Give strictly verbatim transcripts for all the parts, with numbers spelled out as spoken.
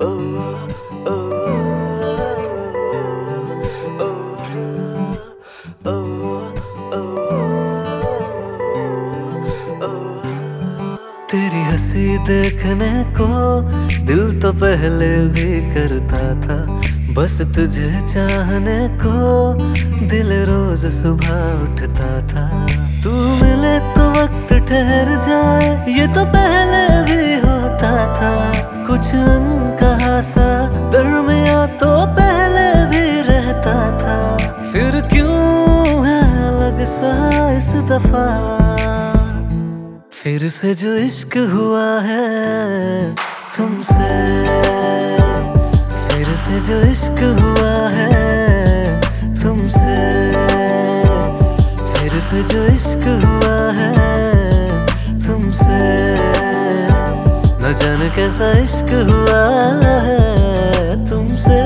तेरी हंसी देखने को दिल तो पहले भी करता था, बस तुझे चाहने को दिल रोज सुबह उठता था। तू मिले तो वक्त ठहर जाए, ये तो पहले भी होता था। कुछ अनकहा सा दरमिया तो पहले भी रहता था। फिर क्यों है अलग सा इस दफा, फिर से जो इश्क हुआ है तुमसे, फिर से जो इश्क हुआ है तुमसे, फिर से जो इश्क हुआ है तुमसे। न जाने कैसा इश्क हुआ है तुमसे।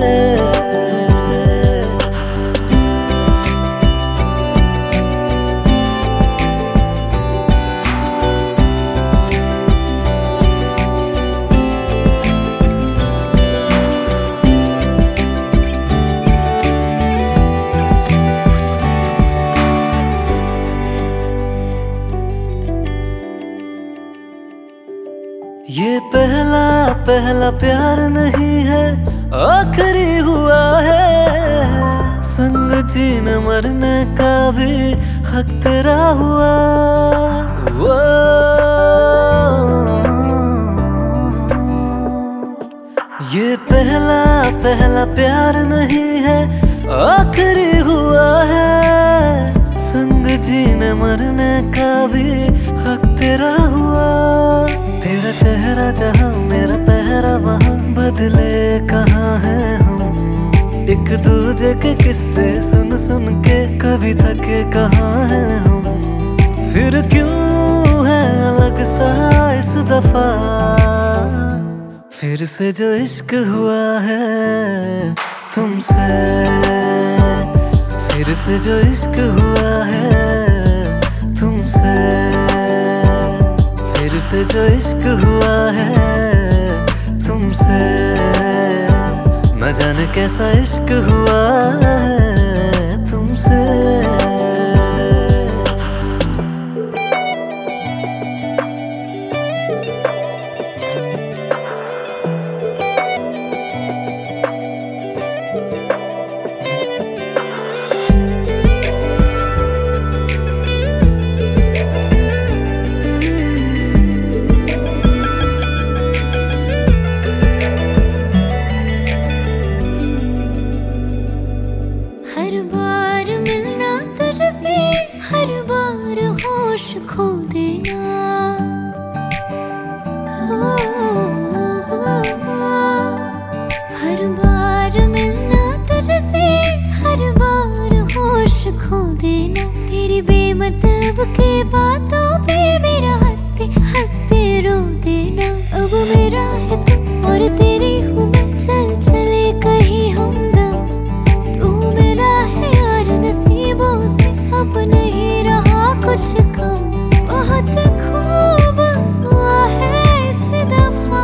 ये पहला पहला प्यार नहीं है, आखिरी हुआ है। संग जीने मरने का भी हक तेरा हुआ। वो ये पहला पहला प्यार नहीं है, आखिरी हुआ है। संग जीने मरने का भी हक तेरा हुआ। तेरा चेहरा जहाँ मेरा पहरा वहाँ, बदले कहाँ हैं हम। एक दूजे के किस्से सुन सुन के कभी थके कहाँ हैं हम। फिर क्यों है अलग सा इस दफा, फिर से जो इश्क हुआ है तुमसे, फिर से जो इश्क हुआ है तुमसे, फिर से जो इश्क हुआ है तुमसे। न जाने कैसा इश्क हुआ है तुमसे। हर बार मिलना तुझसे, हर बार होश खो देना। हो, हो, हो। हर बार मिलना तुझसे, हर बार होश खो देना। तेरी बेमतलब के बातों पे मेरा हंसते हंसते रो देना। अब मेरा है तू और तेरी हूँ मैं, चल चले कहीं हमदम। अब नहीं रहा कुछ कम, बहुत खूब हुआ है इस दफा।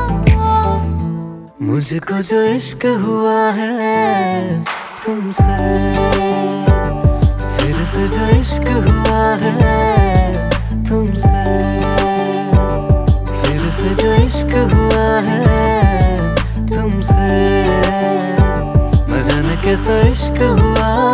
मुझको जो इश्क हुआ है तुमसे, फिर से जो इश्क हुआ है तुमसे, फिर से जो इश्क हुआ है तुमसे। न जाने कैसा इश्क हुआ